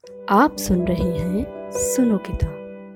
आप सुन रहे हैं सुनो किताब।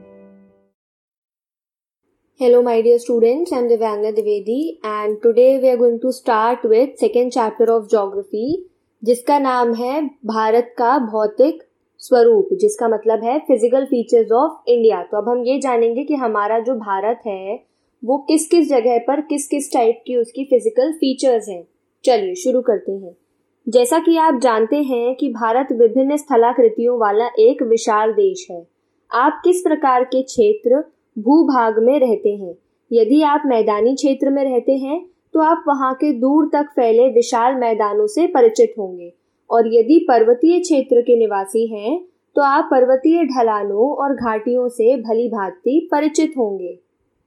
Hello my dear students, I am Divyangna Dwivedi and today we are going to start with second chapter of geography जिसका नाम है भारत का भौतिक स्वरूप, जिसका मतलब है फिजिकल फीचर्स ऑफ इंडिया। तो अब हम ये जानेंगे कि हमारा जो भारत है वो किस किस जगह पर किस किस टाइप की उसकी फिजिकल फीचर्स हैं। चलिए शुरू करते हैं। जैसा कि आप जानते हैं कि भारत विभिन्न स्थलाकृतियों वाला एक विशाल देश है। आप किस प्रकार के क्षेत्र भूभाग में रहते हैं? यदि आप मैदानी क्षेत्र में रहते हैं तो आप वहां के दूर तक फैले विशाल मैदानों से परिचित होंगे, और यदि पर्वतीय क्षेत्र के निवासी हैं तो आप पर्वतीय ढलानों और घाटियों से भली भांति परिचित होंगे।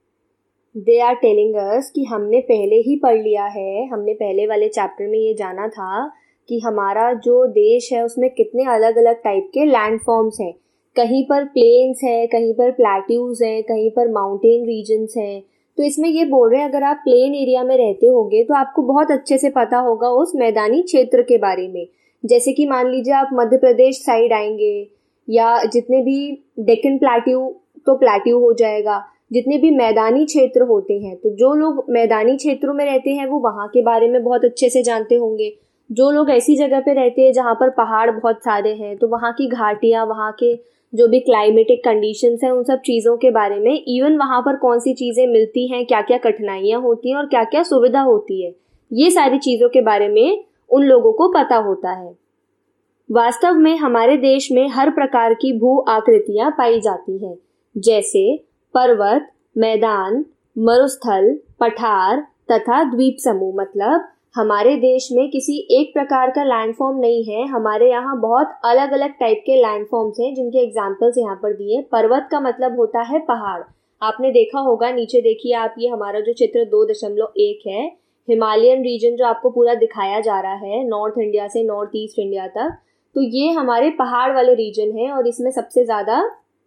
दे आर टेलिंग अस कि हमने पहले ही पढ़ लिया है, हमने पहले वाले चैप्टर में ये जाना था कि हमारा जो देश है उसमें कितने अलग अलग टाइप के लैंड फॉर्म्स हैं। कहीं पर प्लेन्स है, कहीं पर प्लेट्यूज हैं, कहीं पर माउंटेन रीजन्स हैं। तो इसमें ये बोल रहे हैं अगर आप प्लेन एरिया में रहते होंगे तो आपको बहुत अच्छे से पता होगा उस मैदानी क्षेत्र के बारे में। जैसे कि मान लीजिए आप मध्य प्रदेश साइड आएंगे या जितने भी डेक्कन प्लेट्यू, तो प्लेट्यू हो जाएगा, जितने भी मैदानी क्षेत्र होते हैं। तो जो लोग मैदानी क्षेत्रों में रहते हैं वो वहाँ के बारे में बहुत अच्छे से जानते होंगे। जो लोग ऐसी जगह पे रहते हैं जहाँ पर पहाड़ बहुत सारे हैं तो वहाँ की घाटियाँ, वहाँ के जो भी क्लाइमेटिक कंडीशंस हैं, उन सब चीज़ों के बारे में, इवन वहाँ पर कौन सी चीज़ें मिलती हैं, क्या क्या कठिनाइयाँ होती हैं और क्या क्या सुविधा होती है, ये सारी चीज़ों के बारे में उन लोगों को पता होता है। वास्तव में हमारे देश में हर प्रकार की भू आकृतियाँ पाई जाती हैं, जैसे पर्वत, मैदान, मरुस्थल, पठार तथा द्वीप समूह। मतलब हमारे देश में किसी एक प्रकार का लैंडफॉर्म नहीं है, हमारे यहाँ बहुत अलग अलग टाइप के लैंडफॉर्म्स हैं जिनके एग्जाम्पल्स यहाँ पर दिए। पर्वत का मतलब होता है पहाड़। आपने देखा होगा, नीचे देखिए आप, ये हमारा जो चित्र 2.1 है, हिमालयन रीजन जो आपको पूरा दिखाया जा रहा है नॉर्थ इंडिया से नॉर्थ ईस्ट इंडिया तक, तो ये हमारे पहाड़ वाले रीजन है। और इसमें सबसे ज़्यादा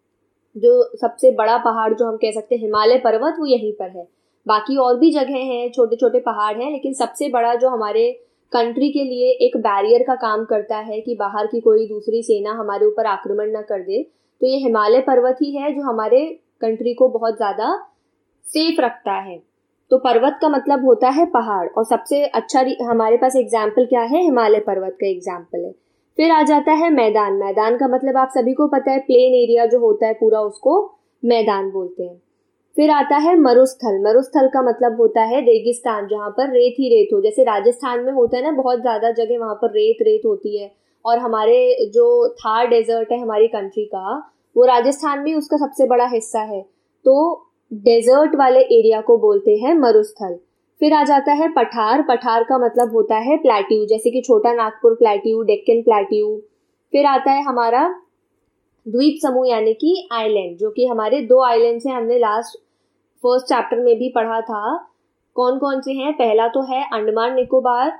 जो सबसे बड़ा पहाड़ जो हम कह सकते हैं हिमालय पर्वत, वो यहीं पर है। बाकी और भी जगह हैं, छोटे छोटे पहाड़ हैं, लेकिन सबसे बड़ा जो हमारे कंट्री के लिए एक बैरियर का काम करता है कि बाहर की कोई दूसरी सेना हमारे ऊपर आक्रमण न कर दे, तो ये हिमालय पर्वत ही है जो हमारे कंट्री को बहुत ज़्यादा सेफ रखता है। तो पर्वत का मतलब होता है पहाड़, और सबसे अच्छा हमारे पास एग्जाम्पल क्या है? हिमालय पर्वत का एग्जाम्पल है। फिर आ जाता है मैदान। मैदान का मतलब आप सभी को पता है, प्लेन एरिया जो होता है पूरा, उसको मैदान बोलते हैं। फिर आता है मरुस्थल। मरुस्थल का मतलब होता है रेगिस्तान, जहाँ पर रेत ही रेत हो। जैसे राजस्थान में होता है ना, बहुत ज़्यादा जगह वहाँ पर रेत रेत होती है, और हमारे जो थार डेजर्ट है हमारी कंट्री का, वो राजस्थान में उसका सबसे बड़ा हिस्सा है। तो डेजर्ट वाले एरिया को बोलते हैं मरुस्थल। फिर आ जाता है पठार। पठार का मतलब होता है प्लेट्यू, जैसे कि छोटा नागपुर प्लेट्यू, डेक्कन प्लेट्यू। फिर आता है हमारा द्वीप समूह यानी कि आइलैंड, जो कि हमारे 2 आइलैंड्स हैं। हमने फर्स्ट चैप्टर में भी पढ़ा था कौन कौन से हैं। पहला तो है अंडमान निकोबार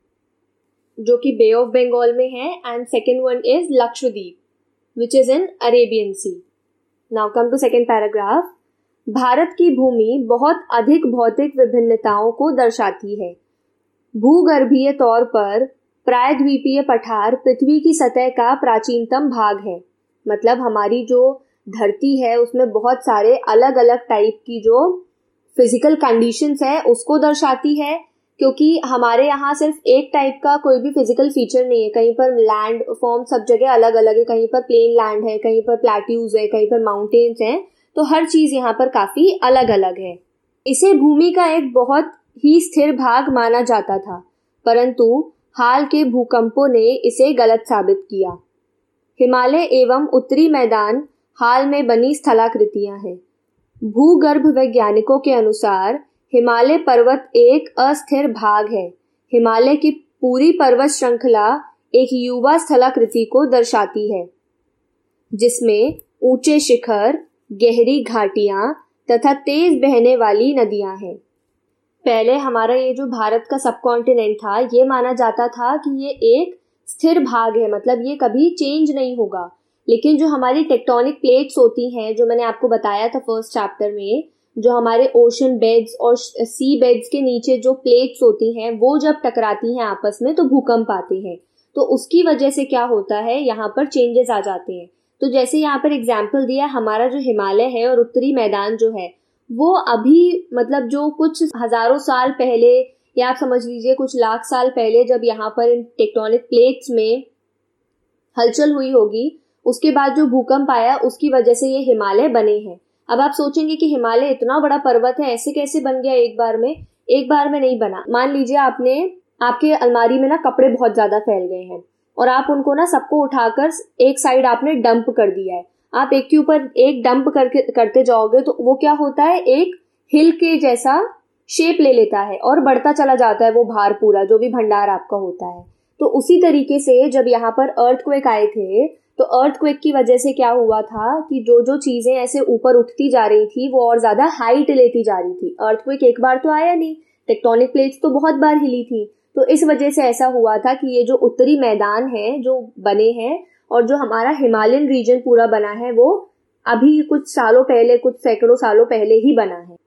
जो कि बे ऑफ बंगाल में है, and second one is Lakshadweep which is in Arabian sea. Now come to second paragraph. Bharat की भूमि बहुत अधिक भौतिक विभिन्नताओं को दर्शाती है। भूगर्भीय तौर पर प्रायद्वीपीय पठार पृथ्वी की सतह का प्राचीनतम भाग है। मतलब हमारी जो धरती है उसमें बहुत सारे अलग अलग टाइप की जो फिजिकल कंडीशंस है उसको दर्शाती है, क्योंकि हमारे यहाँ सिर्फ एक टाइप का कोई भी फिजिकल फीचर नहीं है। कहीं पर लैंड फॉर्म सब जगह अलग अलग है, कहीं पर प्लेन लैंड है, कहीं पर प्लेट्यूज है, कहीं पर माउंटेन्स हैं। तो हर चीज यहाँ पर काफी अलग अलग है। इसे भूमि का एक बहुत ही स्थिर भाग माना जाता था, परंतु हाल के भूकंपों ने इसे गलत साबित किया। हिमालय एवं उत्तरी मैदान हाल में बनी स्थलाकृतियां हैं। भूगर्भ वैज्ञानिकों के अनुसार हिमालय पर्वत एक अस्थिर भाग है। हिमालय की पूरी पर्वत श्रृंखला एक युवा स्थलाकृति को दर्शाती है, जिसमें ऊंचे शिखर, गहरी घाटियां तथा तेज बहने वाली नदियां हैं। पहले हमारा ये जो भारत का सब कॉन्टिनेंट था, ये माना जाता था कि ये एक स्थिर भाग है, मतलब ये कभी चेंज नहीं होगा। लेकिन जो हमारी टेक्टोनिक प्लेट्स होती हैं, जो मैंने आपको बताया था फर्स्ट चैप्टर में, जो हमारे ओशन बेड्स और सी बेड्स के नीचे जो प्लेट्स होती हैं, वो जब टकराती हैं आपस में तो भूकंप आते हैं। तो उसकी वजह से क्या होता है, यहाँ पर चेंजेस आ जाते हैं। तो जैसे यहाँ पर एग्जाम्पल दिया, हमारा जो हिमालय है और उत्तरी मैदान जो है वो अभी मतलब जो कुछ हजारों साल पहले या आप समझ लीजिए कुछ लाख साल पहले जब यहाँ पर इन टेक्टोनिक प्लेट्स में हलचल हुई होगी, उसके बाद जो भूकंप आया उसकी वजह से ये हिमालय बने हैं। अब आप सोचेंगे कि हिमालय इतना बड़ा पर्वत है, ऐसे कैसे बन गया एक बार में? एक बार में नहीं बना। मान लीजिए आपके अलमारी में ना कपड़े बहुत ज्यादा फैल गए हैं और आप उनको ना सबको उठाकर एक साइड आपने डंप कर दिया है। आप एक के ऊपर एक डंप करते जाओगे तो वो क्या होता है, एक हिल के जैसा शेप ले लेता है और बढ़ता चला जाता है वो भार पूरा, जो भी भंडार आपका होता है। तो उसी तरीके से जब यहाँ पर अर्थक्वेक आए थे तो अर्थक्वेक की वजह से क्या हुआ था कि जो जो चीजें ऐसे ऊपर उठती जा रही थी वो और ज्यादा हाइट लेती जा रही थी। अर्थक्वेक एक बार तो आया नहीं, टेक्टोनिक प्लेट्स तो बहुत बार हिली थी। तो इस वजह से ऐसा हुआ था कि ये जो उत्तरी मैदान है जो बने हैं और जो हमारा हिमालयन रीजन पूरा बना है वो अभी कुछ सालों पहले, कुछ सैकड़ों सालों पहले ही बना है।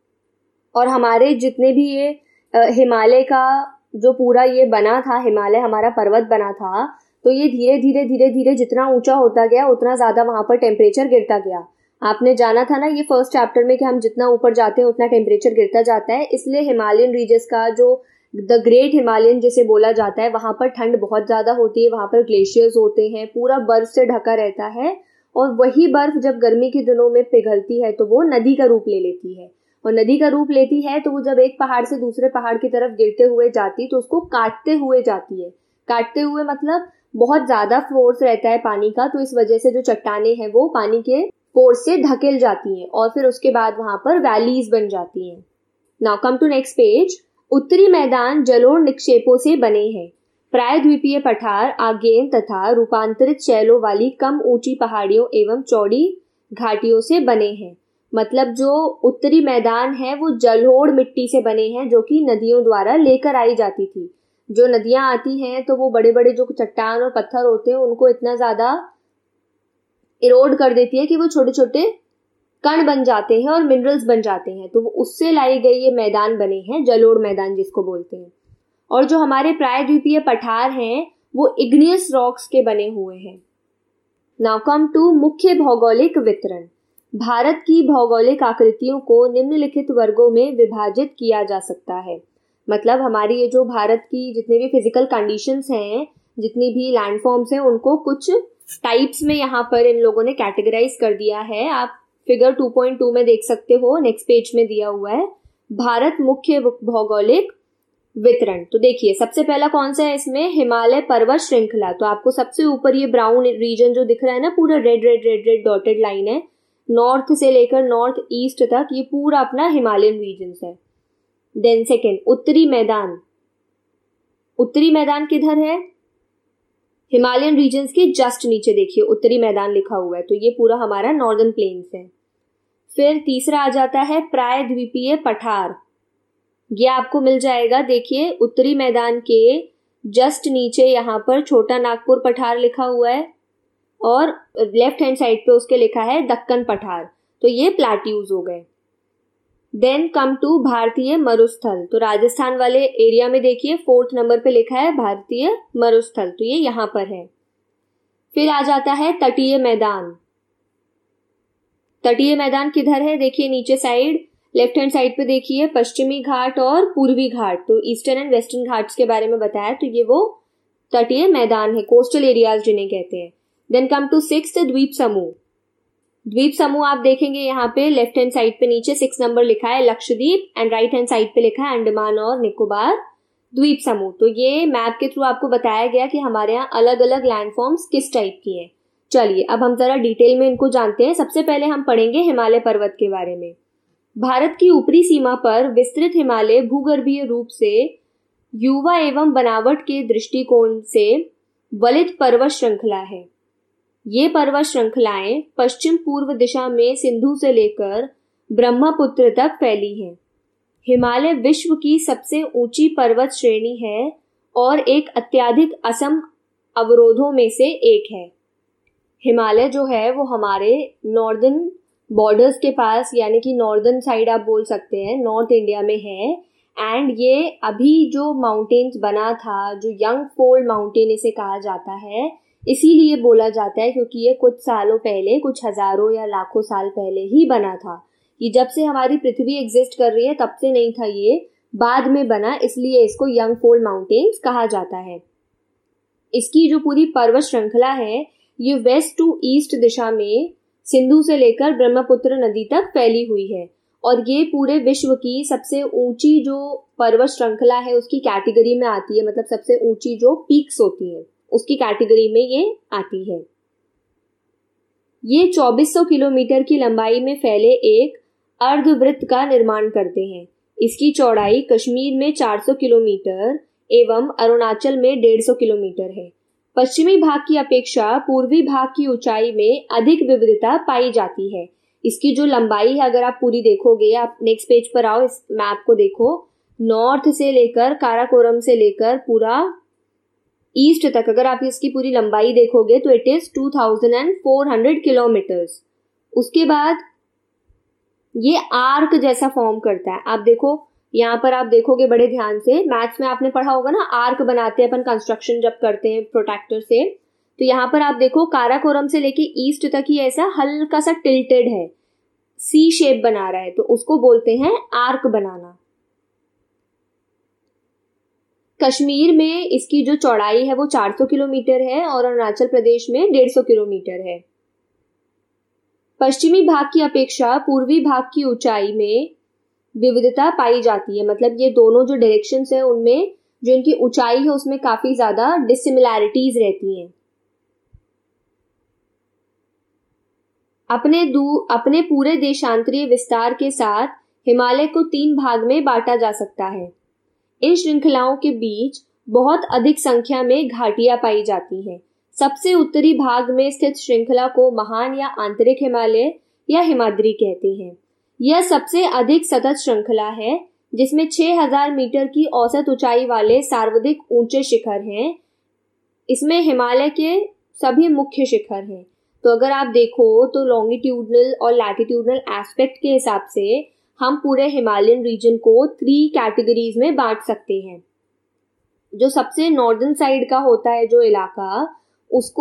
और हमारे जितने भी ये हिमालय का जो पूरा ये बना था, हिमालय हमारा पर्वत बना था, तो ये धीरे धीरे जितना ऊंचा होता गया उतना ज्यादा वहां पर टेम्परेचर गिरता गया। आपने जाना था ना ये फर्स्ट चैप्टर में कि हम जितना ऊपर जाते हैं उतना टेम्परेचर गिरता जाता है। इसलिए हिमालयन रीजन्स का जो द ग्रेट हिमालयन जिसे बोला जाता है, वहां पर ठंड बहुत ज्यादा होती है, वहां पर ग्लेशियर्स होते हैं, पूरा बर्फ से ढका रहता है और वही बर्फ जब गर्मी के दिनों में पिघलती है तो वो नदी का रूप ले लेती है। और नदी का रूप लेती है तो वो जब एक पहाड़ से दूसरे पहाड़ की तरफ गिरते हुए जाती तो उसको काटते हुए जाती है। काटते हुए मतलब बहुत ज्यादा फोर्स रहता है पानी का, तो इस वजह से जो चट्टाने हैं वो पानी के फोर्स से धकेल जाती हैं और फिर उसके बाद वहां पर वैलीज बन जाती हैं। Now come to next page. उत्तरी मैदान जलोढ़ निक्षेपों से बने हैं। प्रायद्वीपीय पठार आगेन तथा रूपांतरित शैलों वाली कम ऊंची पहाड़ियों एवं चौड़ी घाटियों से बने हैं। मतलब जो उत्तरी मैदान है वो जलोढ़ मिट्टी से बने हैं जो कि नदियों द्वारा लेकर आई जाती थी। जो नदियां आती हैं तो वो बड़े बड़े जो चट्टान और पत्थर होते हैं उनको इतना ज्यादा इरोड कर देती है कि वो छोटे छोटे कण बन जाते हैं और मिनरल्स बन जाते हैं। तो वो उससे लाई गई ये मैदान बने हैं, जलोढ़ मैदान जिसको बोलते हैं। और जो हमारे प्रायद्वीपीय पठार हैं वो इग्नियस रॉक्स के बने हुए हैं। नाउ कम टू मुख्य भौगोलिक वितरण। भारत की भौगोलिक आकृतियों को निम्नलिखित वर्गों में विभाजित किया जा सकता है। मतलब हमारी ये जो भारत की जितने भी फिजिकल कंडीशंस हैं, जितनी भी लैंडफॉर्म्स हैं, उनको कुछ टाइप्स में यहाँ पर इन लोगों ने कैटेगराइज कर दिया है। आप फिगर 2.2 में देख सकते हो, नेक्स्ट पेज में दिया हुआ है भारत मुख्य भौगोलिक वितरण। तो देखिए सबसे पहला कौन सा है इसमें, हिमालय पर्वत श्रृंखला। तो आपको सबसे ऊपर ये ब्राउन रीजन जो दिख रहा है ना, पूरा red red red red dotted line है, नॉर्थ से लेकर नॉर्थ ईस्ट तक ये पूरा अपना हिमालयन रीजन है। देन सेकेंड उत्तरी मैदान। उत्तरी मैदान किधर है, हिमालयन रीजन्स के जस्ट नीचे देखिए उत्तरी मैदान लिखा हुआ है, तो ये पूरा हमारा नॉर्दर्न प्लेन्स है। फिर तीसरा आ जाता है प्रायद्वीपीय पठार। ये आपको मिल जाएगा, देखिए उत्तरी मैदान के जस्ट नीचे यहाँ पर छोटा नागपुर पठार लिखा हुआ है और लेफ्ट हैंड साइड पे उसके लिखा है दक्कन पठार। तो ये प्लाट्यूज हो गए। देन कम टू भारतीय मरुस्थल। तो राजस्थान वाले एरिया में देखिए 4th नंबर पे लिखा है भारतीय मरुस्थल, तो ये यहाँ पर है। फिर आ जाता है तटीय मैदान। तटीय मैदान किधर है, देखिए नीचे साइड लेफ्ट हैंड साइड पे देखिए पश्चिमी घाट और पूर्वी घाट, तो ईस्टर्न एंड वेस्टर्न घाट्स के बारे में बताया, तो ये वो तटीय मैदान है, कोस्टल एरियाज जिन्हें कहते हैं। देन कम टू 6th द्वीप समूह। द्वीप समूह आप देखेंगे यहाँ पे लेफ्ट हैंड साइड पे नीचे 6 नंबर लिखा है Lakshadweep and right hand side पे लिखा है अंडमान और निकोबार द्वीप समूह। तो ये मैप के थ्रू आपको बताया गया कि हमारे यहाँ अलग अलग लैंडफॉर्म्स किस टाइप की हैं। चलिए अब हम जरा डिटेल में इनको जानते हैं। सबसे पहले हम पढ़ेंगे हिमालय पर्वत के बारे में। भारत की ऊपरी सीमा पर विस्तृत हिमालय भूगर्भीय रूप से युवा एवं बनावट के दृष्टिकोण से वलित पर्वत श्रृंखला है। ये पर्वत श्रृंखलाएं पश्चिम पूर्व दिशा में सिंधु से लेकर ब्रह्मपुत्र तक फैली हैं। हिमालय विश्व की सबसे ऊंची पर्वत श्रेणी है और एक अत्यधिक असम अवरोधों में से एक है। हिमालय जो है वो हमारे नॉर्दर्न बॉर्डर्स के पास, यानी कि नॉर्दर्न साइड आप बोल सकते हैं, नॉर्थ इंडिया में है। एंड ये अभी जो माउंटेन्स बना था, जो यंग फोल्ड माउंटेन इसे कहा जाता है, इसीलिए बोला जाता है क्योंकि ये कुछ सालों पहले, कुछ हजारों या लाखों साल पहले ही बना था। ये जब से हमारी पृथ्वी एग्जिस्ट कर रही है तब से नहीं था, ये बाद में बना, इसलिए इसको यंग फोल्ड माउंटेन्स कहा जाता है। इसकी जो पूरी पर्वत श्रृंखला है ये वेस्ट टू ईस्ट दिशा में सिंधु से लेकर ब्रह्मपुत्र नदी तक फैली हुई है और ये पूरे विश्व की सबसे ऊंची जो पर्वत श्रृंखला है उसकी कैटेगरी में आती है, मतलब सबसे ऊंची जो पीक्स होती हैं उसकी कैटेगरी में ये आती है। ये 2400 किलोमीटर की लंबाई में फैले एक अर्धवृत्त का निर्माण करते हैं। इसकी चौड़ाई कश्मीर में 400 किलोमीटर एवं अरुणाचल में 150 किलोमीटर है। पश्चिमी भाग की अपेक्षा पूर्वी भाग की ऊंचाई में अधिक विविधता पाई जाती है। इसकी जो लंबाई है, अगर आप पूरी देखोगे, आप नेक्स्ट पेज पर आओ, इस मैप को देखो, नॉर्थ से लेकर काराकोरम से लेकर पूरा ईस्ट तक अगर आप इसकी पूरी लंबाई देखोगे तो इट इज 2400 किलोमीटर्स। उसके बाद ये आर्क जैसा फॉर्म करता है। आप देखो, यहाँ पर आप देखोगे बड़े ध्यान से, मैथ्स में आपने पढ़ा होगा ना, आर्क बनाते हैं अपन कंस्ट्रक्शन जब करते हैं प्रोटेक्टर से, तो यहाँ पर आप देखो काराकोरम से लेके ईस्ट तक ही ऐसा हल्का सा टिल्टेड है, सी शेप बना रहा है, तो उसको बोलते हैं आर्क बनाना। कश्मीर में इसकी जो चौड़ाई है वो 400 किलोमीटर है और अरुणाचल प्रदेश में 150 किलोमीटर है। पश्चिमी भाग की अपेक्षा पूर्वी भाग की ऊंचाई में विविधता पाई जाती है, मतलब ये दोनों जो डायरेक्शंस हैं उनमें जो इनकी ऊंचाई है उसमें काफी ज्यादा डिसिमिलैरिटीज रहती हैं। अपने पूरे देशांतरीय विस्तार के साथ हिमालय को 3 भाग में बांटा जा सकता है। इन श्रृंखलाओं के बीच बहुत अधिक संख्या में घाटियां पाई जाती हैं। सबसे उत्तरी भाग में स्थित श्रृंखला को महान या आंतरिक हिमालय या हिमाद्री कहते हैं। यह सबसे अधिक सतत श्रृंखला है जिसमें 6000 मीटर की औसत ऊंचाई वाले सर्वाधिक ऊंचे शिखर हैं। इसमें हिमालय के सभी मुख्य शिखर हैं। तो अगर आप देखो तो लॉन्गिट्यूडनल और लैटिट्यूडनल एस्पेक्ट के हिसाब से हम पूरे हिमालयन रीजन को 3 कैटेगरीज में बांट सकते हैं। जो सबसे नॉर्दर्न साइड का होता है जो इलाका, उसको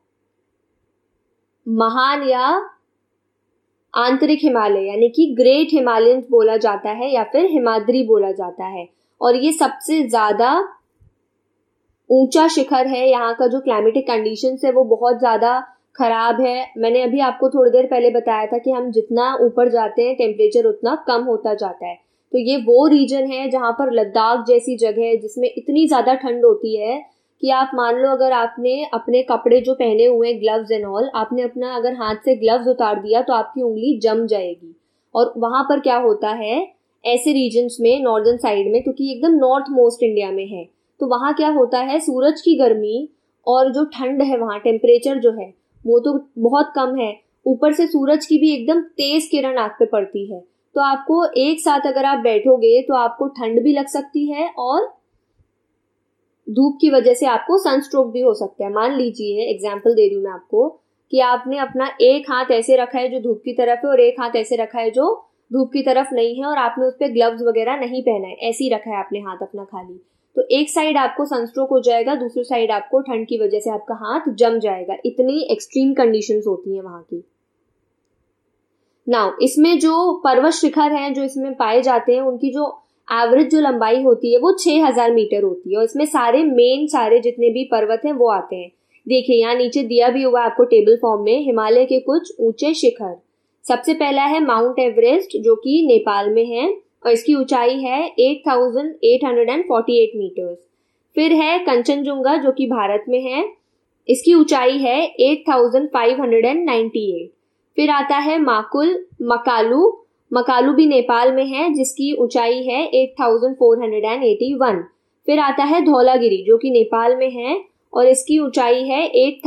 महान या आंतरिक हिमालय यानी कि ग्रेट हिमालयंस बोला जाता है या फिर हिमाद्री बोला जाता है, और ये सबसे ज्यादा ऊंचा शिखर है। यहाँ का जो क्लाइमेटिक कंडीशंस है वो बहुत ज्यादा खराब है। मैंने अभी आपको थोड़ी देर पहले बताया था कि हम जितना ऊपर जाते हैं टेम्परेचर उतना कम होता जाता है। तो ये वो रीजन है जहाँ पर लद्दाख जैसी जगह है जिसमें इतनी ज्यादा ठंड होती है कि आप मान लो अगर आपने अपने कपड़े जो पहने हुए ग्लव्स एंड ऑल, आपने अपना अगर हाथ से ग्लव्स उतार दिया तो आपकी उंगली जम जाएगी। और वहां पर क्या होता है, ऐसे रीजन्स में नॉर्दर्न साइड में, क्योंकि एकदम नॉर्थ मोस्ट इंडिया में है, तो वहां क्या होता है, सूरज की गर्मी और जो ठंड है, वहां टेम्परेचर जो है वो तो बहुत कम है, ऊपर से सूरज की भी एकदम तेज किरण आंख पे पड़ती है। तो आपको एक साथ अगर आप बैठोगे तो आपको ठंड भी लग सकती है और धूप की वजह से आपको सनस्ट्रोक भी हो सकता है। मान लीजिए, एग्जाम्पल दे रही हूं मैं आपको, कि आपने अपना एक हाथ ऐसे रखा है जो धूप की तरफ है और एक हाथ ऐसे रखा है जो धूप की तरफ नहीं है, और आपने उस पर ग्लव्स वगैरह नहीं पहना है, ऐसे ही रखा है आपने हाथ अपना खाली, तो एक साइड आपको सनस्ट्रोक हो जाएगा, दूसरी साइड आपको ठंड की वजह से आपका हाथ जम जाएगा। इतनी एक्सट्रीम कंडीशंस होती हैं वहां की। नाउ इसमें जो पर्वत शिखर हैं जो इसमें पाए जाते हैं, उनकी जो एवरेज जो लंबाई होती है वो 6000 मीटर होती है, और इसमें सारे जितने भी पर्वत हैं वो आते हैं। देखिए यहाँ नीचे दिया भी हुआ आपको टेबल फॉर्म में हिमालय के कुछ ऊंचे शिखर। सबसे पहला है माउंट एवरेस्ट जो कि नेपाल में है और इसकी ऊंचाई है 8848 मीटर्स। फिर है कंचनजुंगा जो कि भारत में है, इसकी ऊंचाई है 8598। फिर आता है मकालू भी नेपाल में है जिसकी ऊंचाई है 8481। फिर आता है धौलागिरी जो कि नेपाल में है और इसकी ऊंचाई है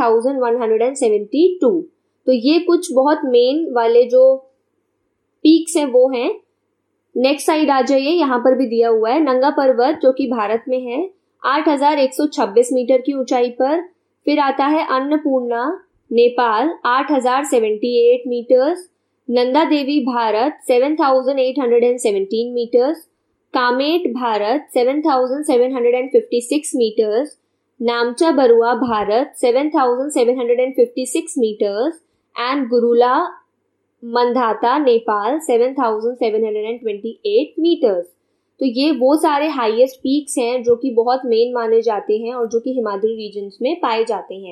8172। तो ये कुछ बहुत मेन वाले जो पीक्स हैं वो हैं। नेक्स्ट साइड आ जाइए, यहाँ पर भी दिया हुआ है नंगा पर्वत जो कि भारत में है 8126 मीटर की ऊंचाई पर। फिर आता है Annapurna Nepal 8078 metres. Nanda Devi Bharat 7817 metres. Kamet Bharat 7,756 meters, Namcha Barwa Bharat 7,756 meters and Gurla Mandhata Nepal 7,728 meters। तो ये वो सारे हाईएस्ट पीक्स हैं जो कि बहुत मेन माने जाते हैं और जो कि हिमाद्री रीजन्स में पाए जाते हैं।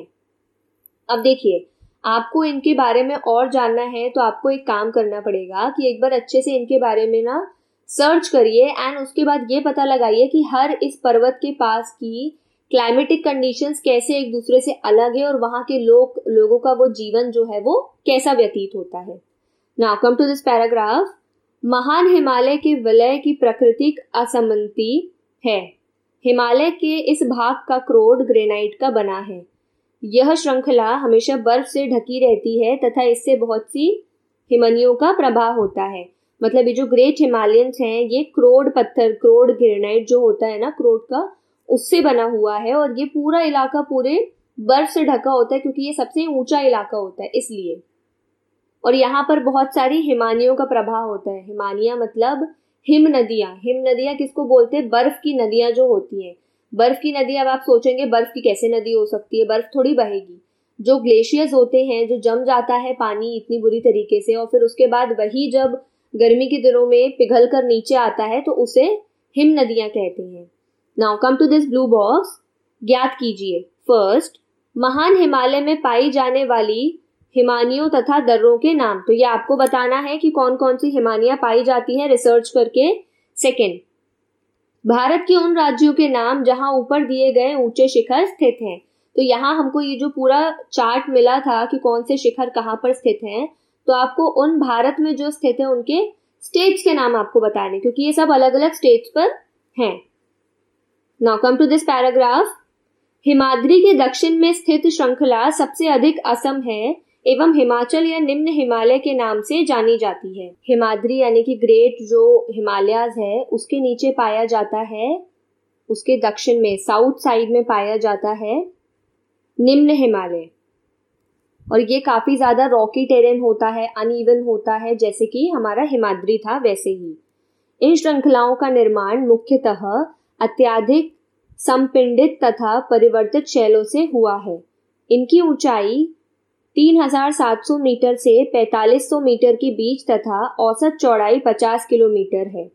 अब देखिए, आपको इनके बारे में और जानना है तो आपको एक काम करना पड़ेगा कि एक बार अच्छे से इनके बारे में ना सर्च करिए एंड उसके बाद ये पता लगाइए कि हर इस पर्वत के पास की क्लाइमेटिक कंडीशंस कैसे एक दूसरे से अलग है और वहां के लोगों का वो जीवन जो है वो कैसा व्यतीत होता है। Now come to this paragraph. महान हिमालय के विलय की प्राकृतिक असमंति है। हिमालय के इस भाग का क्रोड ग्रेनाइट का बना है। यह श्रृंखला हमेशा बर्फ से ढकी रहती है तथा इससे बहुत सी हिमनियों का प्रभाव होता है। मतलब ये जो ग्रेट हिमालयंस हैं ये क्रोड पत्थर, क्रोड ग्रेनाइट जो होता है ना क्रोड का, उससे बना हुआ है और ये पूरा इलाका पूरे बर्फ से ढका होता है क्योंकि ये सबसे ऊंचा इलाका होता है इसलिए। और यहाँ पर बहुत सारी हिमानियों का प्रभाव होता है। हिमानियां मतलब हिम नदियां। हिम नदियां किसको बोलते हैं? बर्फ की नदियां जो होती हैं। बर्फ की नदी, अब आप सोचेंगे बर्फ की कैसे नदी हो सकती है, बर्फ थोड़ी बहेगी। जो ग्लेशियर्स होते हैं, जो जम जाता है पानी इतनी बुरी तरीके से और फिर उसके बाद वही जब गर्मी के दिनों में पिघल कर नीचे आता है तो उसे हिम नदियां कहते हैं। Now come to this blue box. ज्ञात कीजिए। फर्स्ट, महान हिमालय में पाई जाने वाली हिमानियों तथा दर्रों के नाम। तो ये आपको बताना है कि कौन कौन सी हिमानियां पाई जाती हैं रिसर्च करके। सेकेंड, भारत के उन राज्यों के नाम जहां ऊपर दिए गए ऊंचे शिखर स्थित हैं। तो यहाँ हमको ये जो पूरा चार्ट मिला था कि कौन से शिखर कहाँ पर स्थित हैं, तो आपको उन भारत में जो स्थित है उनके स्टेट्स के नाम आपको बताने, क्योंकि ये सब अलग अलग स्टेट्स पर हैं। Now come to this paragraph. Himadri के दक्षिण में स्थित श्रृंखला सबसे अधिक असम है एवं हिमाचल या निम्न हिमालय के नाम से जानी जाती है। हिमाद्री यानी कि ग्रेट जो हिमालयाज है उसके नीचे पाया जाता है, उसके दक्षिण में साउथ साइड में पाया जाता है निम्न हिमालय। और ये काफी ज्यादा रॉकी टेरेन होता है, अनइवन होता है, जैसे कि हमारा हिमाद्री था वैसे ही। इन श्रृंखलाओं का निर्माण मुख्यतः अत्यधिक संपिंडित तथा परिवर्तित शैलों से हुआ है। इनकी ऊंचाई 3,700 मीटर से 4,500 मीटर के बीच तथा औसत चौड़ाई 50 किलोमीटर है।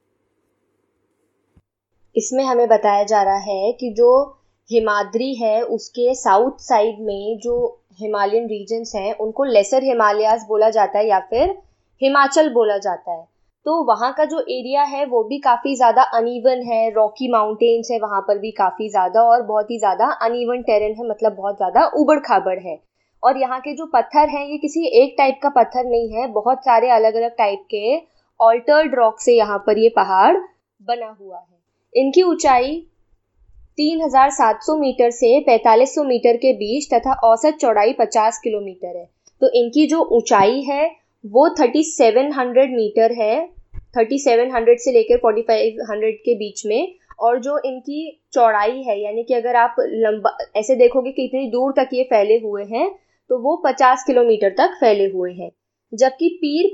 इसमें हमें बताया जा रहा है कि जो हिमाद्री है उसके साउथ साइड में जो हिमालयन रीजन्स हैं उनको लेसर हिमालयाज बोला जाता है या फिर हिमाचल बोला जाता है। तो वहाँ का जो एरिया है वो भी काफ़ी ज़्यादा अनइवन है, रॉकी माउंटेन्स है वहाँ पर भी काफ़ी ज़्यादा और बहुत ही ज़्यादा अनइवन टेरेन है, मतलब बहुत ज़्यादा उबड़ खाबड़ है। और यहाँ के जो पत्थर हैं ये किसी एक टाइप का पत्थर नहीं है, बहुत सारे अलग अलग टाइप के ऑल्टर्ड रॉक से यहाँ पर ये पहाड़ बना हुआ है। इनकी ऊंचाई 3,700 मीटर से 4,500 मीटर के बीच तथा औसत चौड़ाई 50 किलोमीटर है। तो इनकी जो ऊंचाई है वो 3,700 मीटर है, 3,700 से लेकर 4,500 के बीच में। और जो इनकी चौड़ाई है यानी कि अगर आप लंबा ऐसे देखोगे कि इतनी दूर तक ये फैले हुए हैं तो वो 50 किलोमीटर तक फैले हुए हैं। जबकि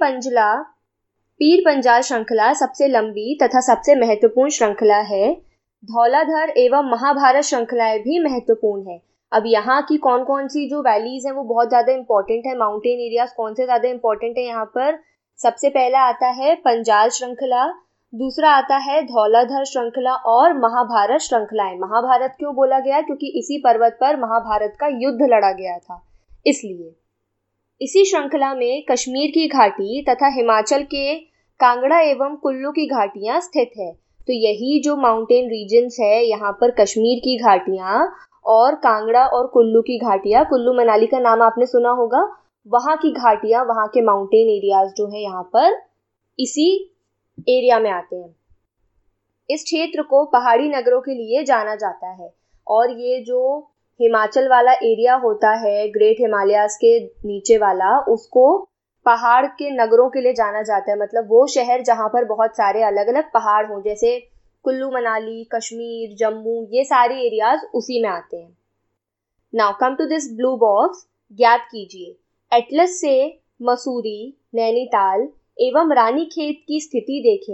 पीर पंजाल श्रृंखला सबसे लंबी तथा सबसे महत्वपूर्ण श्रृंखला है। धौलाधर एवं महाभारत श्रृंखलाएं भी महत्वपूर्ण है। अब यहाँ की कौन कौन सी जो वैलीज हैं वो बहुत ज़्यादा इंपॉर्टेंट है, माउंटेन एरियाज कौन से ज़्यादा इंपॉर्टेंट है यहाँ पर। सबसे पहला आता है पंजाल श्रृंखला, दूसरा आता है धौलाधर श्रृंखला और महाभारत श्रृंखलाएं। महाभारत क्यों बोला गया? क्योंकि इसी पर्वत पर महाभारत का युद्ध लड़ा गया था, इसलिए। इसी श्रृंखला में कश्मीर की घाटी तथा हिमाचल के कांगड़ा एवं कुल्लू की घाटियां स्थित है। तो यही जो माउंटेन रीजन्स है यहाँ पर कश्मीर की घाटियां और कांगड़ा और कुल्लू की घाटियां, कुल्लू मनाली का नाम आपने सुना होगा, वहाँ की घाटियां, वहाँ के माउंटेन एरियाज जो है यहाँ पर इसी एरिया में आते हैं। इस क्षेत्र को पहाड़ी नगरों के लिए जाना जाता है। और ये जो हिमाचल वाला एरिया होता है, ग्रेट हिमालयाज के नीचे वाला, उसको पहाड़ के नगरों के लिए जाना जाता है। मतलब वो शहर जहाँ पर बहुत सारे अलग अलग पहाड़ हों, जैसे कुल्लू मनाली, कश्मीर, जम्मू, ये सारे एरियाज उसी में आते हैं। Now come to this blue box. ज्ञात कीजिए। एटलस से मसूरी, नैनीताल एवं रानीखेत की स्थिति देखें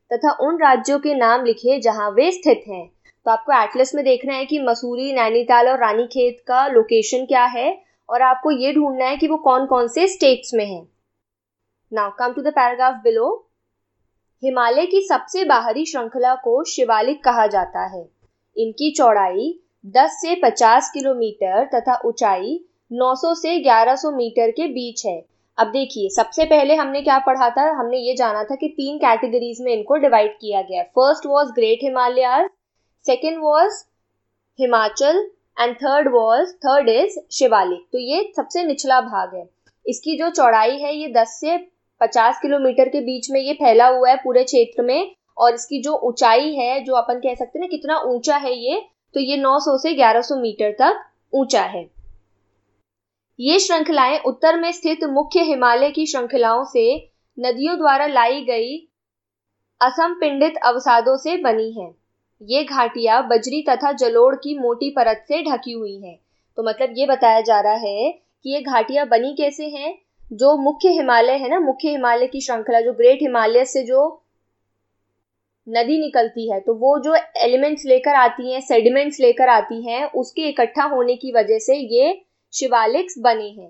तथा उन राज्यों के नाम लिखिए जहां वे स्थित हैं। तो आपको एटलस में देखना है कि मसूरी, नैनीताल और रानीखेत का लोकेशन क्या है और आपको ये ढूंढना है कि वो कौन कौन से स्टेट्स में है। Now come to the paragraph below. Himalaya की सबसे बाहरी श्रृंखला को शिवालिक कहा जाता है। इनकी चौड़ाई 10 से 50 किलोमीटर तथा ऊंचाई 900 से 1100 मीटर के बीच है। अब देखिए, सबसे पहले हमने क्या पढ़ा था, हमने ये जाना था कि 3 कैटेगरीज में इनको डिवाइड किया गया है। First was great Himalayas, second was Himachal and third is Shivalik. तो ये सबसे निचला भाग है। इसकी जो चौड़ाई है ये 10 से 50 किलोमीटर के बीच में ये फैला हुआ है पूरे क्षेत्र में, और इसकी जो ऊंचाई है, जो अपन कह सकते हैं ना कितना ऊंचा है ये, तो ये 900 से 1100 मीटर तक ऊंचा है। ये श्रृंखलाएं उत्तर में स्थित मुख्य हिमालय की श्रृंखलाओं से नदियों द्वारा लाई गई असंपिंडित अवसादों से बनी हैं। ये घाटियां बजरी तथा जलोढ़ की मोटी परत से ढकी हुई हैं। तो मतलब ये बताया जा रहा है कि ये घाटियां बनी कैसे हैं। जो मुख्य हिमालय है ना, मुख्य हिमालय की श्रृंखला, जो ग्रेट हिमालय से जो नदी निकलती है, तो वो जो एलिमेंट्स लेकर आती हैं, सेडिमेंट्स लेकर आती हैं, उसके इकट्ठा होने की वजह से ये शिवालिक्स बने हैं।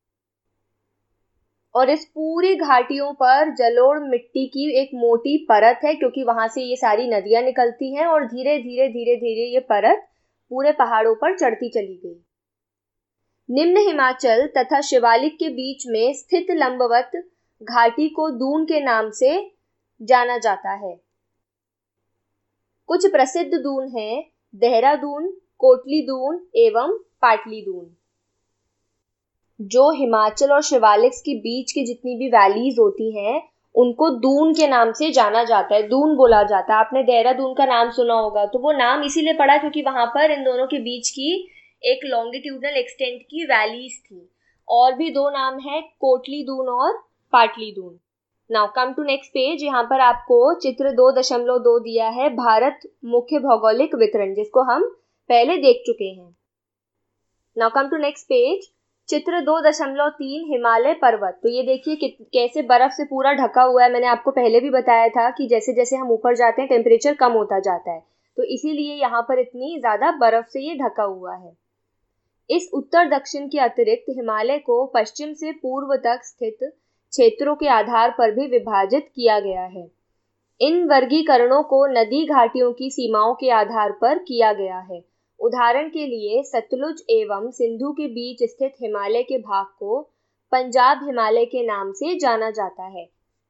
और इस पूरी घाटियों पर जलोढ़ मिट्टी की एक मोटी परत है, क्योंकि वहां से ये सारी नदियां निकलती हैं और धीरे धीरे धीरे धीरे ये परत पूरे पहाड़ों पर चढ़ती चली गई। निम्न हिमाचल तथा शिवालिक के बीच में स्थित लंबवत घाटी को दून के नाम से जाना जाता है। कुछ प्रसिद्ध दून हैं देहरादून, कोटली दून एवं पाटली दून। जो हिमाचल और शिवालिक्स के बीच की जितनी भी वैलीज होती हैं उनको दून के नाम से जाना जाता है, दून बोला जाता है। आपने देहरादून का नाम सुना होगा, तो वो नाम इसीलिए पड़ा क्योंकि वहां पर इन दोनों के बीच की एक लॉन्गिट्यूडनल एक्सटेंट की वैलीज थी। और भी 2 नाम है, कोटली दून और Patli Dun. Now come to next page. यहाँ पर आपको चित्र 2.2 दिया है, भारत मुख्य भौगोलिक वितरण, जिसको हम पहले देख चुके हैं। Now come to next page. चित्र 2.3 हिमालय पर्वत। तो ये देखिए कैसे बर्फ से पूरा ढका हुआ है। मैंने आपको पहले भी बताया था कि जैसे जैसे हम ऊपर जाते हैं टेम्परेचर कम होता जाता है, तो इसीलिए यहाँ पर इतनी ज्यादा बर्फ से ये ढका हुआ है। इस उत्तर दक्षिण के अतिरिक्त हिमालय को पश्चिम से पूर्व तक स्थित क्षेत्रों के आधार पर भी विभाजित किया गया है। इन वर्गीकरणों को नदी घाटियों की सीमाओं के आधार पर किया गया है। उदाहरण के लिए सतलुज एवं सिंधु के बीच स्थित हिमालय के भाग को पंजाब हिमालय के नाम से जाना जाता है।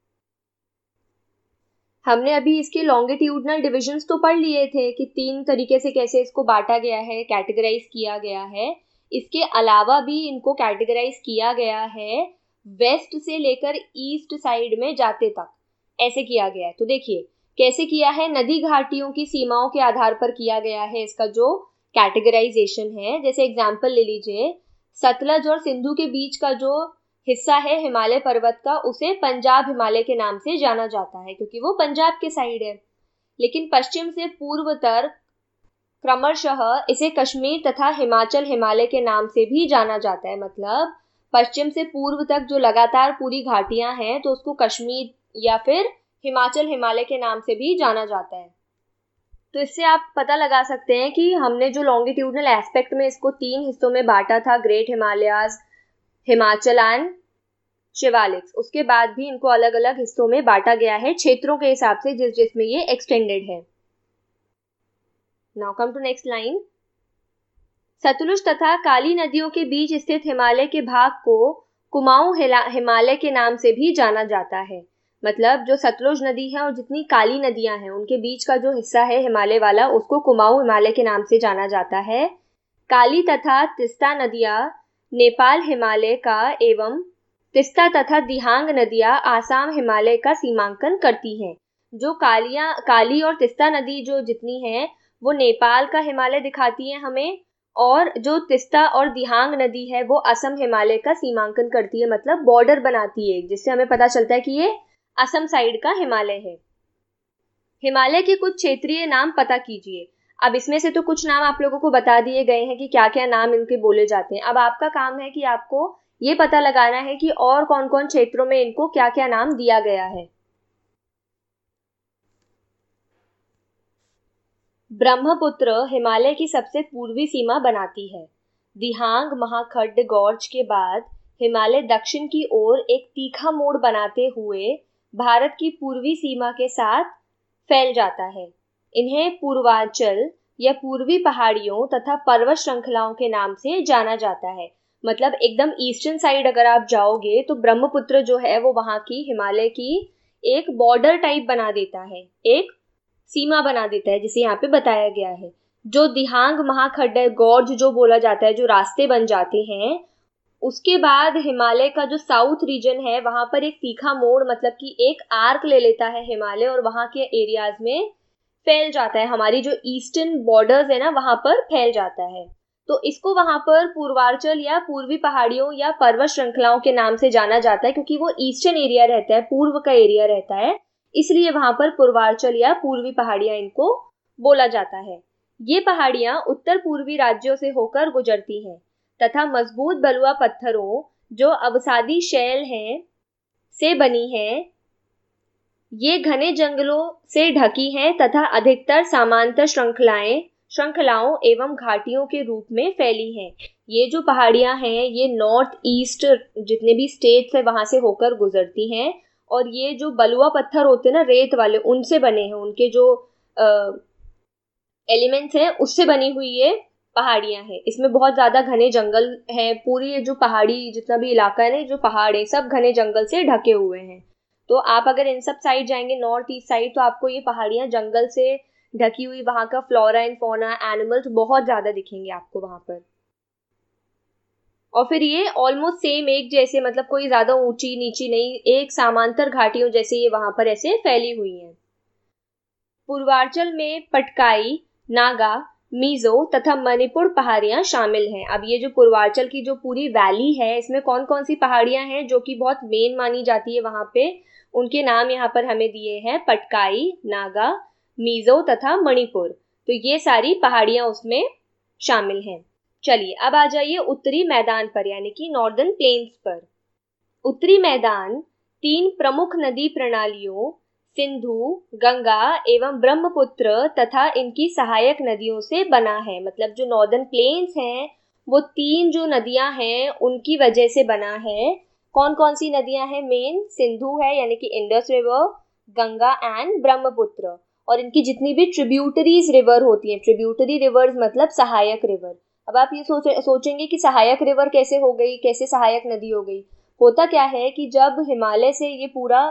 हमने अभी इसके लॉन्गिट्यूडनल डिविजन्स तो पढ़ लिए थे कि 3 तरीके से कैसे इसको बांटा गया है, कैटेगराइज किया गया है। इसके अलावा भी इनको कैटेगराइज किया गया है वेस्ट से लेकर ईस्ट साइड में जाते तक, ऐसे किया गया है। तो देखिए कैसे किया है, नदी घाटियों की सीमाओं के आधार पर किया गया है इसका जो कैटेगराइजेशन है। जैसे एग्जांपल ले लीजिए, सतलज और सिंधु के बीच का जो हिस्सा है हिमालय पर्वत का, उसे पंजाब हिमालय के नाम से जाना जाता है क्योंकि वो पंजाब के साइड है। लेकिन पश्चिम से पूर्व तक क्रमशः इसे कश्मीर तथा हिमाचल हिमालय के नाम से भी जाना जाता है। मतलब पश्चिम से पूर्व तक जो लगातार पूरी घाटियां हैं, तो उसको कश्मीर या फिर हिमाचल हिमालय के नाम से भी जाना जाता है। तो इससे आप पता लगा सकते हैं कि हमने जो लॉन्गिट्यूडनल एस्पेक्ट में इसको 3 हिस्सों में बांटा था, great Himalayas, Himachal and Shivaliks, उसके बाद भी इनको अलग अलग हिस्सों में बांटा गया है क्षेत्रों के हिसाब से जिसमें ये एक्सटेंडेड है। Now come to next line. Sutlej तथा काली नदियों के बीच स्थित हिमालय के भाग को कुमाऊं हिमालय के नाम से भी जाना जाता है। मतलब जो सतलुज नदी है और जितनी काली नदियां हैं उनके बीच का जो हिस्सा है हिमालय वाला, उसको कुमाऊं हिमालय के नाम से जाना जाता है। काली तथा तिस्ता नदियां नेपाल हिमालय का एवं तिस्ता तथा दिहांग नदियां आसाम हिमालय का सीमांकन करती हैं। जो काली और तिस्ता नदी जो जितनी हैं वो नेपाल का हिमालय दिखाती हैं हमें, और जो तिस्ता और दिहांग नदी है वो असम हिमालय का सीमांकन करती है, मतलब बॉर्डर बनाती है, जिससे हमें पता चलता है कि ये असम साइड का हिमालय है। हिमालय के कुछ क्षेत्रीय नाम पता कीजिए। अब इसमें से तो कुछ नाम आप लोगों को बता दिए गए हैं कि क्या क्या नाम इनके बोले जाते हैं। अब आपका काम है कि आपको ये पता लगाना है कि और कौन कौन क्षेत्रों में इनको क्या क्या नाम दिया गया है। ब्रह्मपुत्र हिमालय की सबसे पूर्वी सीमा बनाती है। दिहांग महाखड्ड गॉर्ज के बाद हिमालय दक्षिण की ओर एक तीखा मोड़ बनाते हुए भारत की पूर्वी सीमा के साथ फैल जाता है। इन्हें पूर्वांचल या पूर्वी पहाड़ियों तथा पर्वत श्रृंखलाओं के नाम से जाना जाता है। मतलब एकदम ईस्टर्न साइड अगर आप जाओगे तो ब्रह्मपुत्र जो है वो वहां की हिमालय की एक बॉर्डर टाइप बना देता है, एक सीमा बना देता है, जिसे यहाँ पे बताया गया है। जो दिहांग महाखड्ड गॉर्ज जो बोला जाता है, जो रास्ते बन जाते हैं, उसके बाद हिमालय का जो साउथ रीजन है वहां पर एक तीखा मोड़, मतलब कि एक आर्क ले लेता है हिमालय और वहां के एरियाज में फैल जाता है। हमारी जो ईस्टर्न बॉर्डर्स है ना, वहां पर फैल जाता है। तो इसको वहां पर पूर्वांचल या पूर्वी पहाड़ियों या पर्वत श्रृंखलाओं के नाम से जाना जाता है, क्योंकि वो ईस्टर्न एरिया रहता है, पूर्व का एरिया रहता है, इसलिए वहां पर पूर्वांचल या पूर्वी पहाड़ियां इनको बोला जाता है। ये पहाड़ियां उत्तर पूर्वी राज्यों से होकर गुजरती हैं तथा मजबूत बलुआ पत्थरों जो अवसादी शैल हैं से बनी हैं। ये घने जंगलों से ढकी हैं तथा अधिकतर समांतर श्रृंखलाओं एवं घाटियों के रूप में फैली हैं। ये जो पहाड़ियां हैं ये नॉर्थ ईस्ट जितने भी स्टेट्स है वहां से होकर गुजरती हैं, और ये जो बलुआ पत्थर होते हैं ना, रेत वाले, उनसे बने हैं, उनके जो एलिमेंट्स हैं उससे बनी हुई ये पहाड़ियां हैं। इसमें बहुत ज्यादा घने जंगल हैं। पूरी ये जो पहाड़ी जितना भी इलाका है ना, जो पहाड़ है सब घने जंगल से ढके हुए हैं। तो आप अगर इन सब साइड जाएंगे, नॉर्थ ईस्ट साइड, तो आपको ये पहाड़ियां जंगल से ढकी हुई, वहां का फ्लोरा एंड फौना, एनिमल्स बहुत ज्यादा दिखेंगे आपको वहां पर। और फिर ये ऑलमोस्ट सेम एक जैसे, मतलब कोई ज्यादा ऊंची नीची नहीं, एक समांतर घाटियों जैसे ये वहां पर ऐसे फैली हुई हैं। पूर्वांचल में पटकाई, नागा, मिजो तथा मणिपुर पहाड़ियां शामिल हैं। अब ये जो पूर्वांचल की जो पूरी वैली है, इसमें कौन कौन सी पहाड़ियां हैं जो कि बहुत मेन मानी जाती है वहां पे, उनके नाम यहाँ पर हमें दिए हैं, पटकाई, नागा, मिजो तथा मणिपुर। तो ये सारी पहाड़ियां उसमें शामिल हैं। चलिए अब आ जाइए उत्तरी मैदान पर, यानी कि नॉर्दर्न प्लेन्स पर। उत्तरी मैदान 3 प्रमुख नदी प्रणालियों सिंधु, गंगा एवं ब्रह्मपुत्र तथा इनकी सहायक नदियों से बना है। मतलब जो नॉर्दर्न प्लेन्स हैं वो 3 जो नदियां हैं उनकी वजह से बना है। कौन कौन सी नदियां हैं? मेन सिंधु है, यानी कि Indus river, Ganga and Brahmaputra, और इनकी जितनी भी ट्रिब्यूटरीज रिवर होती हैं, ट्रिब्यूटरी रिवर्स मतलब सहायक रिवर। अब आप ये सोचेंगे कि सहायक रिवर कैसे हो गई, कैसे सहायक नदी हो गई। होता क्या है कि जब हिमालय से ये पूरा,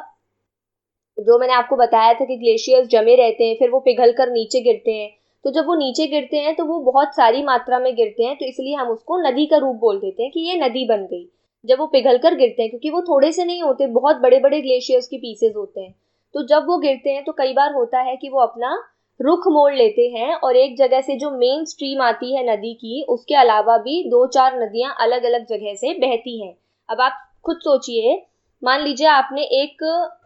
जो मैंने आपको बताया था कि ग्लेशियर्स जमे रहते हैं, फिर वो पिघल कर नीचे गिरते हैं, तो जब वो नीचे गिरते हैं तो वो बहुत सारी मात्रा में गिरते हैं, तो इसलिए हम उसको नदी का रूप बोल देते हैं कि ये नदी बन गई जब वो पिघल कर गिरते हैं, क्योंकि वो थोड़े से नहीं होते, बहुत बड़े बड़े ग्लेशियर्स के पीसेस होते हैं। तो जब वो गिरते हैं तो कई बार होता है कि वो अपना रुख मोड़ लेते हैं और एक जगह से जो मेन स्ट्रीम आती है नदी की, उसके अलावा भी 2-4 नदियां अलग अलग जगह से बहती हैं। अब आप खुद सोचिए, मान लीजिए आपने एक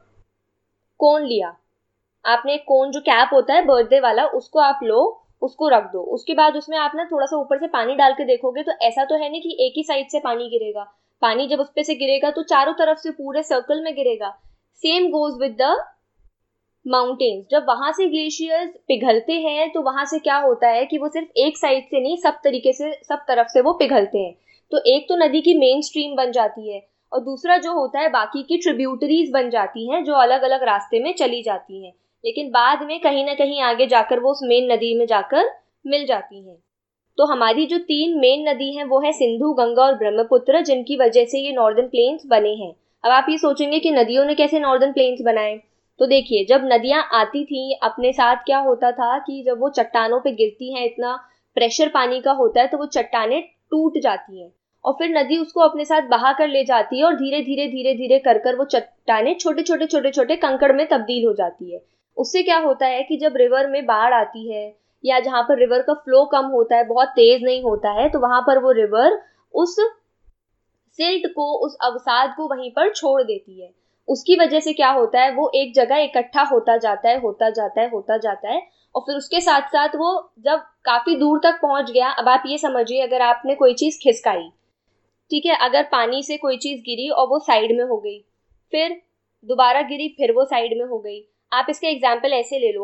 कोन लिया, आपने एक कोन जो कैप होता है बर्थडे वाला, उसको आप लो, उसको रख दो, उसके बाद उसमें आप ना थोड़ा सा ऊपर से पानी डाल के देखोगे तो ऐसा तो है नहीं कि एक ही साइड से पानी गिरेगा। पानी जब उस पे से गिरेगा तो चारों तरफ से पूरे सर्कल में गिरेगा। Same goes with the mountains. जब वहां से ग्लेशियर्स पिघलते हैं तो वहां से क्या होता है कि वो सिर्फ एक साइड से नहीं, सब तरीके से, सब तरफ से वो पिघलते हैं। तो एक तो नदी की मेन स्ट्रीम बन जाती है, और दूसरा जो होता है बाकी की ट्रिब्यूटरीज बन जाती हैं जो अलग अलग रास्ते में चली जाती हैं, लेकिन बाद में कहीं ना कहीं आगे जाकर वो उस मेन नदी में जाकर मिल जाती हैं। तो हमारी जो 3 मेन नदी हैं वो है सिंधु, गंगा और ब्रह्मपुत्र, जिनकी वजह से ये नॉर्दर्न प्लेन्स बने हैं। अब आप ये सोचेंगे कि नदियों ने कैसे नॉर्दर्न प्लेन्स बनाए, तो देखिए, जब नदियां आती थी अपने साथ क्या होता था कि जब वो चट्टानों पे गिरती हैं, इतना प्रेशर पानी का होता है, तो वो चट्टानें टूट जाती हैं और फिर नदी उसको अपने साथ बहा कर ले जाती है, और धीरे धीरे धीरे धीरे कर कर वो चट्टानें छोटे छोटे छोटे छोटे कंकड़ में तब्दील हो जाती है। उससे क्या होता है कि जब रिवर में बाढ़ आती है या जहां पर रिवर का फ्लो कम होता है, बहुत तेज नहीं होता है, तो वहां पर वो रिवर उस सिल्ट को, उस अवसाद को वहीं पर छोड़ देती है। उसकी वजह से क्या होता है, वो एक जगह इकट्ठा होता जाता है, होता जाता है, होता जाता है, और फिर उसके साथ साथ वो जब काफी दूर तक पहुंच गया, अब आप ये समझिए, अगर आपने कोई चीज खिसकाई, ठीक है, अगर पानी से कोई चीज गिरी और वो साइड में हो गई, फिर दोबारा गिरी, फिर वो साइड में हो गई। आप इसका एग्जाम्पल ऐसे ले लो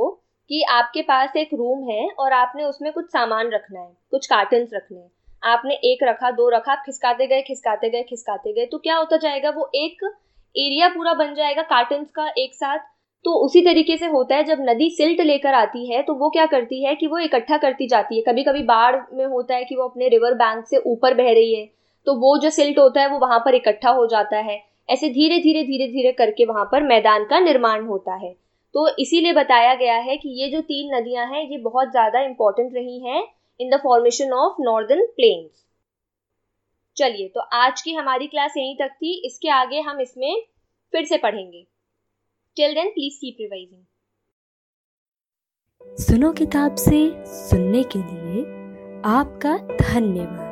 कि आपके पास एक रूम है और आपने उसमें कुछ सामान रखना है, कुछ कार्टन्स रखने हैं। आपने एक रखा, दो रखा, आप खिसकाते गए खिसकाते गए खिसकाते गए, तो क्या होता जाएगा, वो एक एरिया पूरा बन जाएगा कार्टन्स का एक साथ। तो उसी तरीके से होता है, जब नदी सिल्ट लेकर आती है तो वो क्या करती है कि वो इकट्ठा करती जाती है। कभी कभी बाढ़ में होता है कि वो अपने रिवर बैंक से ऊपर बह रही है, तो वो जो सिल्ट होता है वो वहां पर इकट्ठा हो जाता है। ऐसे धीरे धीरे धीरे धीरे करके वहां पर मैदान का निर्माण होता है। तो इसीलिए बताया गया है कि ये जो 3 नदियां हैं ये बहुत ज्यादा इंपॉर्टेंट रही हैं in the formation of northern plains. चलिए, तो आज की हमारी क्लास यहीं तक थी। इसके आगे हम इसमें फिर से पढ़ेंगे। Till then please keep revising. सुनो किताब से सुनने के लिए आपका धन्यवाद।